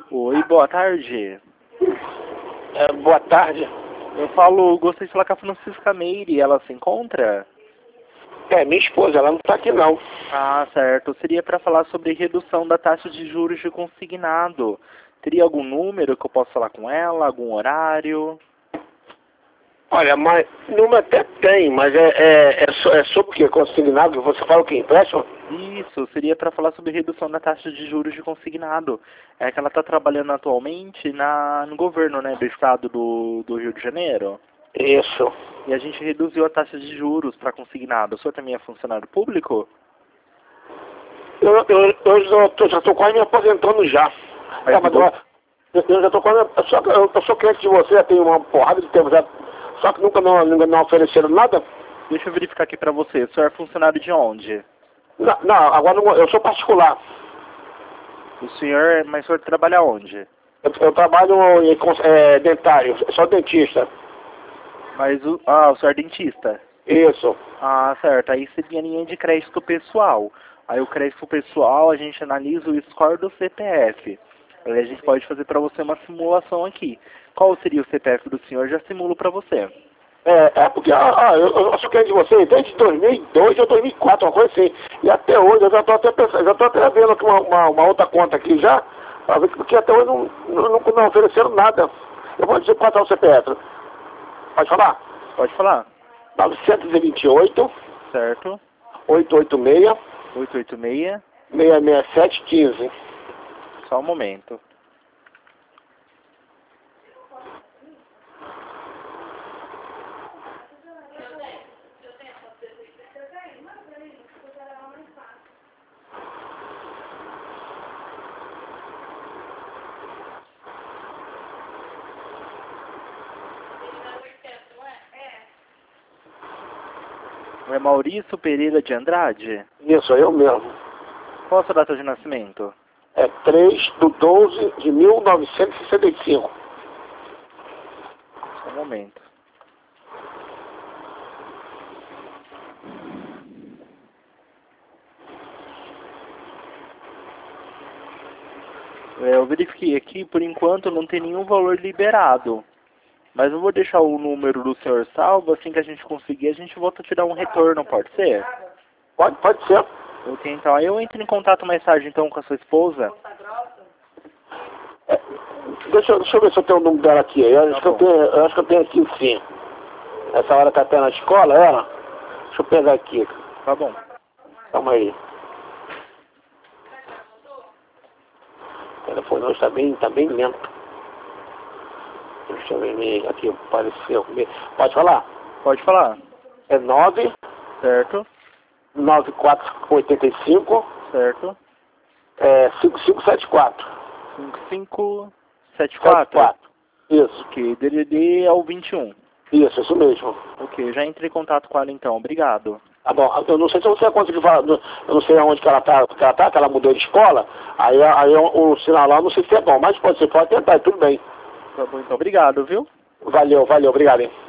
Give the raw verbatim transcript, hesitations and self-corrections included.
Oi, boa tarde. É, boa tarde. Eu falo, gostaria de falar com a Francisca Meire, ela se encontra? É, minha esposa, ela não está aqui não. Ah, certo. Seria para falar sobre redução da taxa de juros de consignado. Teria algum número que eu possa falar com ela, algum horário? Olha, mas número até tem, mas é, é, é, so, é sobre o que? Consignado? Você fala o que? Empréstimo? Isso, seria para falar sobre redução da taxa de juros de consignado. É que ela está trabalhando atualmente na, no governo, né, do estado do, do Rio de Janeiro. Isso. E a gente reduziu a taxa de juros para consignado. O senhor também é funcionário público? Eu, eu, eu já tô, já tô quase me aposentando já. Mas É, mas eu, eu, eu já estou quase... Eu sou, eu, eu sou cliente de você, já tenho uma porrada de tempo já. Só que nunca não, nunca não ofereceram nada. Deixa eu verificar aqui para você. O senhor é funcionário de onde? Não, não agora não, eu sou particular. O senhor, mas o senhor trabalha onde? Eu, eu trabalho em é, dentário, sou dentista. Mas o, ah, o senhor é dentista? Isso. Ah, certo. Aí seria a linha de crédito pessoal. Aí o crédito pessoal a gente analisa o score do C P F. Aí a gente pode fazer para você uma simulação aqui. Qual seria o C P F do senhor? Já simulo para você. É, é porque ah, ah, eu, eu sou cliente de você desde dois mil e dois ou dois mil e quatro, uma coisa assim. E até hoje eu já estou até pensando, já estou até vendo aqui uma, uma, uma outra conta aqui já, para ver que porque até hoje não, não, não, não ofereceram nada. Eu vou dizer quanto é o C P F. Pode falar? Pode falar. novecentos e vinte e oito, Certo. oitocentos e oitenta e seis, oito oito seis. seiscentos e sessenta e sete, quinze. Só um momento. É Maurício Pereira de Andrade? Isso, eu mesmo. Qual a sua data de nascimento? É três de doze de mil novecentos e sessenta e cinco. Só um momento. É, eu verifiquei aqui, por enquanto não tem nenhum valor liberado. Mas eu vou deixar o número do senhor salvo, assim que a gente conseguir, a gente volta a te dar um retorno, pode ser? Pode, pode ser. Ok, então. Aí eu entro em contato mais tarde, então, com a sua esposa. É, deixa, eu- deixa eu ver se eu tenho o número dela aqui. Eu acho, Tá que eu, bom. tenho, eu acho que eu tenho aqui sim. Essa hora tá até na escola, ela? Deixa eu pegar aqui. Tá bom. Calma aí. O telefone hoje tá bem, tá bem lento. Deixa eu ver aqui, apareceu. Pode falar? Pode falar. É nove Certo, nove quatro oito cinco certo. é cinco cinco sete quatro. cinco cinco sete sete quatro. quatro. Isso, Ok, D D D é o vinte e um. isso, isso mesmo. Ok, já entrei em contato com ela então, obrigado. Tá bom, eu não sei se você vai conseguir falar, eu não sei aonde que ela tá, que ela tá, que ela mudou de escola, aí, aí o, o sinal lá eu não sei se é bom, mas pode, você pode tentar, tudo bem. Tá bom, então, obrigado, viu? Valeu, valeu, obrigado, hein.